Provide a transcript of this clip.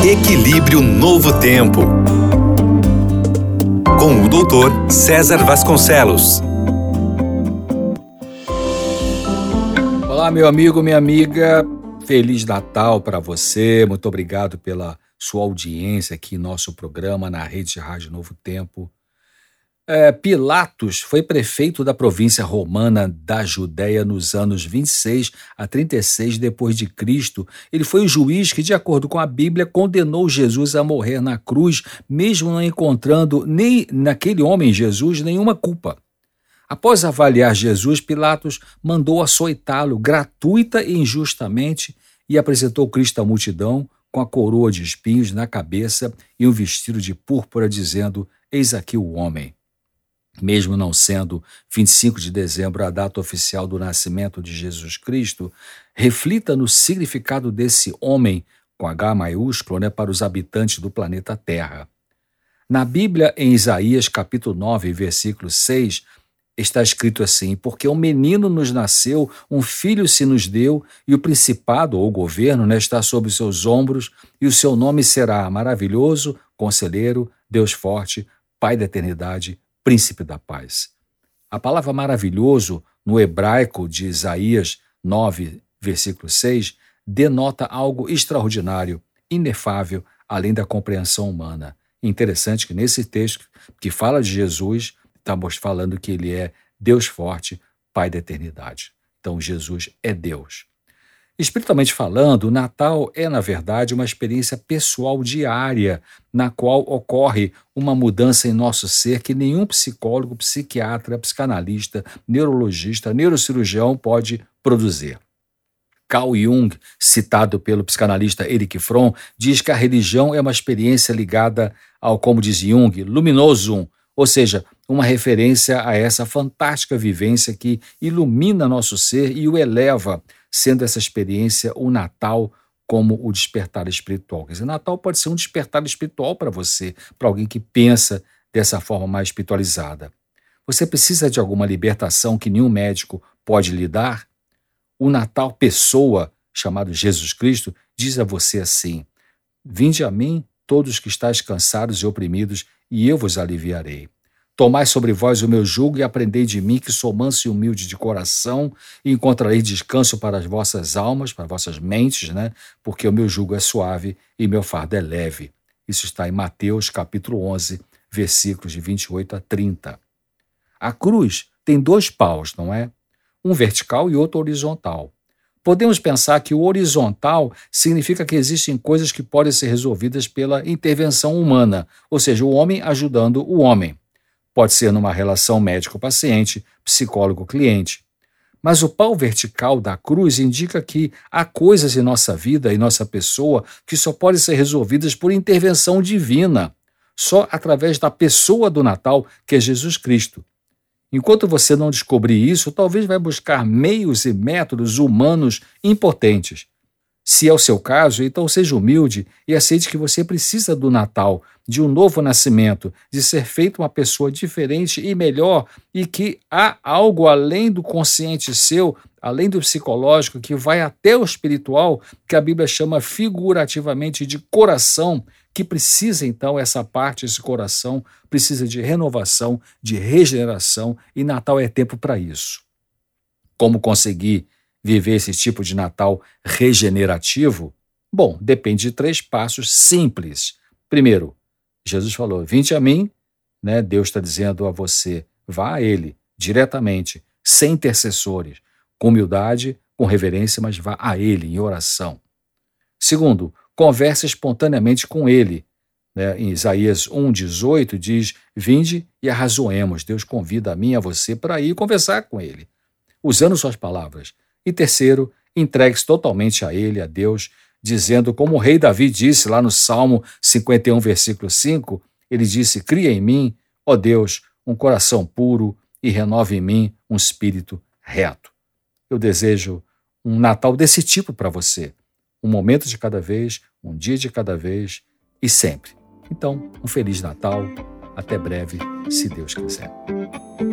Equilíbrio Novo Tempo, com o Dr. César Vasconcelos. Olá, meu amigo, minha amiga, Feliz Natal para você, muito obrigado pela sua audiência aqui em nosso programa na Rede de Rádio Novo Tempo. Pilatos foi prefeito da província romana da Judéia nos anos 26 a 36 depois de Cristo. Ele foi o juiz que, de acordo com a Bíblia, condenou Jesus a morrer na cruz, mesmo não encontrando nem naquele homem Jesus nenhuma culpa. Após avaliar Jesus, Pilatos mandou açoitá-lo gratuita e injustamente e apresentou Cristo à multidão com a coroa de espinhos na cabeça e um vestido de púrpura, dizendo: "Eis aqui o homem." Mesmo não sendo 25 de dezembro a data oficial do nascimento de Jesus Cristo, reflita no significado desse homem, com H maiúsculo, para os habitantes do planeta Terra. Na Bíblia, em Isaías capítulo 9, versículo 6, está escrito assim: "Porque um menino nos nasceu, um filho se nos deu, e o principado ou governo está sobre os seus ombros, e o seu nome será Maravilhoso, Conselheiro, Deus Forte, Pai da Eternidade, Príncipe da Paz." A palavra maravilhoso, no hebraico de Isaías 9, versículo 6, denota algo extraordinário, inefável, além da compreensão humana. Interessante que nesse texto que fala de Jesus, estamos falando que ele é Deus forte, Pai da eternidade. Então Jesus é Deus. Espiritualmente falando, o Natal é, na verdade, uma experiência pessoal diária, na qual ocorre uma mudança em nosso ser que nenhum psicólogo, psiquiatra, psicanalista, neurologista, neurocirurgião pode produzir. Carl Jung, citado pelo psicanalista Erich Fromm, diz que a religião é uma experiência ligada ao, como diz Jung, luminosum, ou seja, uma referência a essa fantástica vivência que ilumina nosso ser e o eleva, sendo essa experiência o Natal como o despertar espiritual. Quer dizer, Natal pode ser um despertar espiritual para você, para alguém que pensa dessa forma mais espiritualizada. Você precisa de alguma libertação que nenhum médico pode lhe dar? O Natal pessoa, chamado Jesus Cristo, diz a você assim: "Vinde a mim, todos que estáis cansados e oprimidos, e eu vos aliviarei. Tomai sobre vós o meu jugo e aprendei de mim, que sou manso e humilde de coração, e encontrareis descanso para as vossas almas, para as vossas mentes, porque o meu jugo é suave e meu fardo é leve." Isso está em Mateus capítulo 11, versículos de 28 a 30. A cruz tem dois paus, não é? Um vertical e outro horizontal. Podemos pensar que o horizontal significa que existem coisas que podem ser resolvidas pela intervenção humana, ou seja, o homem ajudando o homem. Pode ser numa relação médico-paciente, psicólogo-cliente. Mas o pau vertical da cruz indica que há coisas em nossa vida e nossa pessoa que só podem ser resolvidas por intervenção divina, só através da pessoa do Natal, que é Jesus Cristo. Enquanto você não descobrir isso, talvez vai buscar meios e métodos humanos impotentes. Se é o seu caso, então seja humilde e aceite que você precisa do Natal, de um novo nascimento, de ser feito uma pessoa diferente e melhor, e que há algo além do consciente seu, além do psicológico, que vai até o espiritual, que a Bíblia chama figurativamente de coração, que precisa então, essa parte, esse coração, precisa de renovação, de regeneração, e Natal é tempo para isso. Como conseguir viver esse tipo de Natal regenerativo? Bom, depende de 3 passos simples. Primeiro, Jesus falou: "Vinde a mim", Deus está dizendo a você, vá a Ele diretamente, sem intercessores, com humildade, com reverência, mas vá a Ele em oração. Segundo, converse espontaneamente com Ele. Em Isaías 1,18 diz: "Vinde e arrazoemos." Deus convida a mim e a você para ir conversar com Ele, usando suas palavras. E terceiro, entregue-se totalmente a Ele, a Deus, dizendo, como o rei Davi disse lá no Salmo 51, versículo 5, ele disse: "Cria em mim, ó Deus, um coração puro e renova em mim um espírito reto." Eu desejo um Natal desse tipo para você. Um momento de cada vez, um dia de cada vez e sempre. Então, um Feliz Natal. Até breve, se Deus quiser.